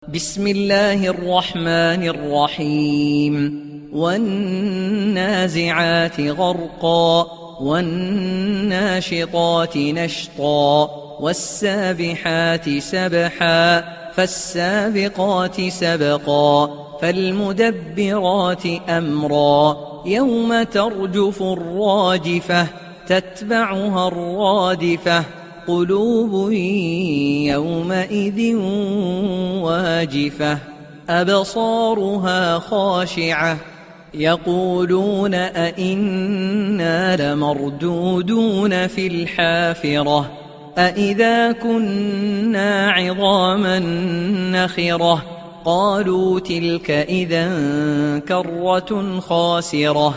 بسم الله الرحمن الرحيم والنازعات غرقا والناشطات نشطا والسابحات سبحا فالسابقات سبقا فالمدبرات أمرا يوم ترجف الراجفة تتبعها الرادفة قلوب يومئذ واجفة أبصارها خاشعة يقولون أئنا لمردودون في الحافرة أئذا كنا عظاما نخرة قالوا تلك إذا كرة خاسرة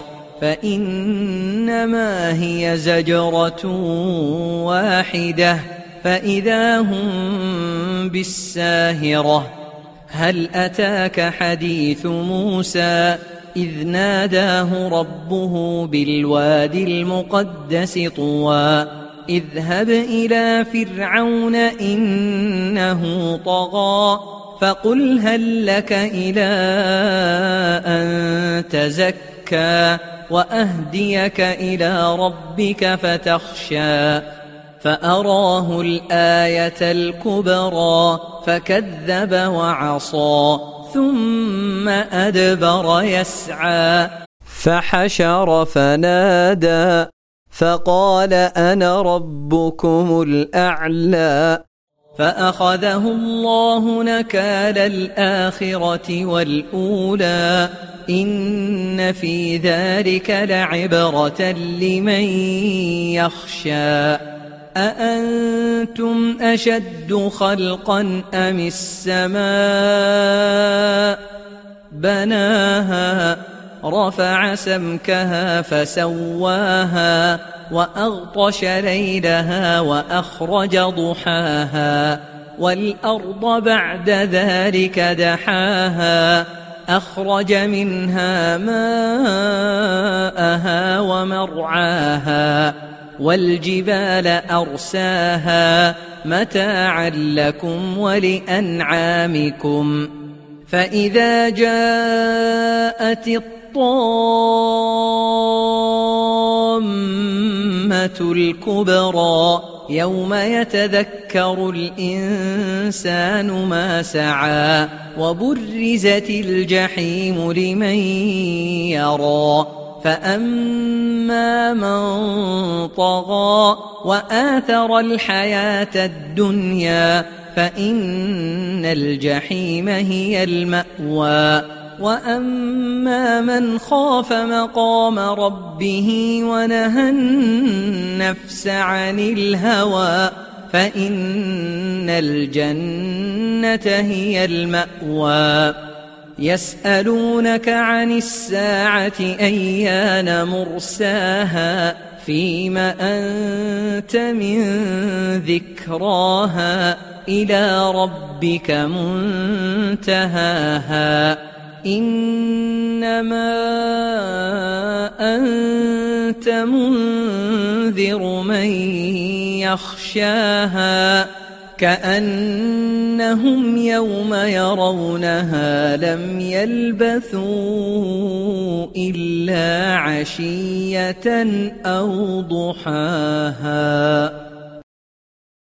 فإنما هي زجرة واحدة فإذا هم بالساهرة هل أتاك حديث موسى إذ ناداه ربه بالوادي المقدس طوى اذهب إلى فرعون إنه طغى فقل هل لك إلى أن تزكى وأهديك إلى ربك فتخشى فأراه الآية الكبرى فكذب وعصى ثم أدبر يسعى فحشر فنادى فقال أنا ربكم الأعلى فأخذه الله نكال الآخرة والأولى إن في ذلك لعبرة لمن يخشى أأنتم أشد خلقا أم السماء بناها رفع سمكها فسواها وأغطش ليلها وأخرج ضحاها والأرض بعد ذلك دحاها أخرج منها ماءها ومرعاها والجبال أرساها متاعا لكم ولأنعامكم فإذا جاءت الطامة الكبرى يوم يتذكر الإنسان ما سعى وبرزت الجحيم لمن يرى فأما من طغى وآثر الحياة الدنيا فإن الجحيم هي المأوى وأما من خاف مقام ربه ونهى النفس عن الهوى فإن الجنة هي المأوى يسألونك عن الساعة أيان مرساها فيم أنت من ذكراها إلى ربك منتهاها إنما أنت منذر من يخشاها كأنهم يوم يرونها لم يلبثوا إلا عشية أو ضحاها.